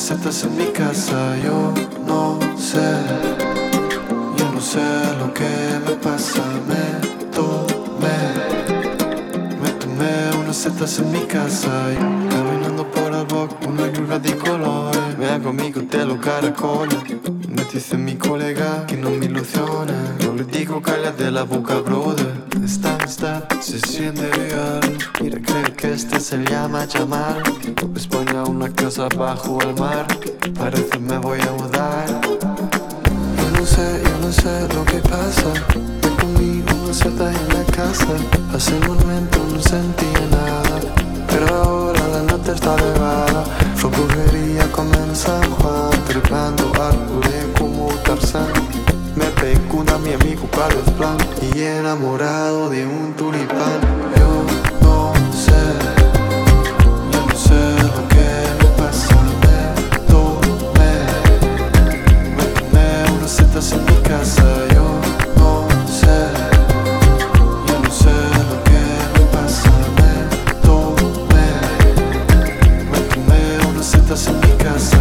setas en mi casa. Yo no sé lo que me pasa. Me tomé unas setas en mi casa. Caminando por el bosque, una lluvia de colores. Me hago amigo de los caracoles. Me dice mi colega que no me ilusiona. Yo le digo cállate la boca, brother. Está, se siente real. Mira, cree que este se llama llamar. España una casa bajo el mar. Parece me voy a mudar. Yo no sé lo que pasa. Me comí una seta en la casa. Hace un momento no sentía nada, pero ahora la nota está elevada. Fue brujería como en San Juan, trepando árboles como Tarzán. Me pegó a mi amigo Carlos Plan y enamorado de un tulipán. Yo no sé lo que me pasa. Me tomé unas setas en mi casa. Yo no sé lo que me pasa. Me tomé unas setas en mi casa.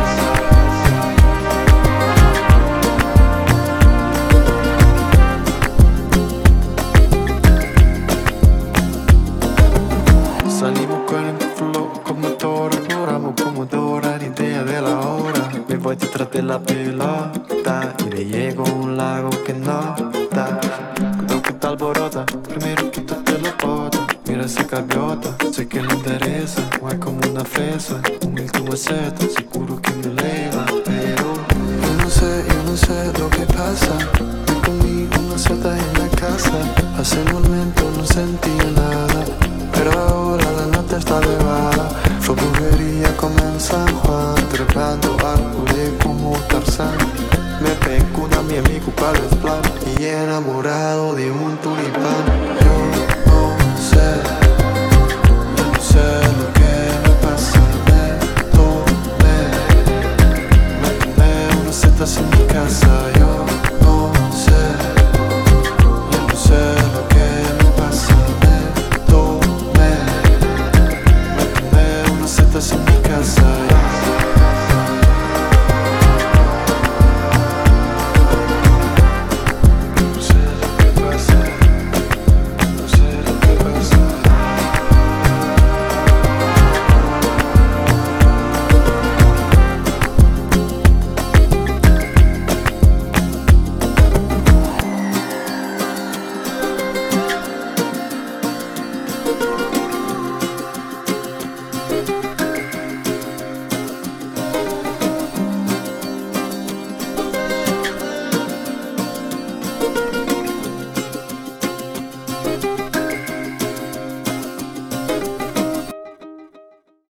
Salimos con el flow como toro, exploramos como Dora, la idea de la hora. Me voy detrás de la pelota y le llego a un lago que no está. Cuidado que te alborota, primero quítate la bota. Mira esa gaviota, sé que le interesa. Guay como una fresa, un último seto, seguro que me eleva. Pero yo no sé lo que pasa. Me comí una seta en la casa. Hace un momento no sentía nada, pero ahora la nota está elevada. Fue brujería como en San Juan, trepando árboles como Tarzán. Me pegó a mi amigo Carlos Plan y enamorado de un tulipán.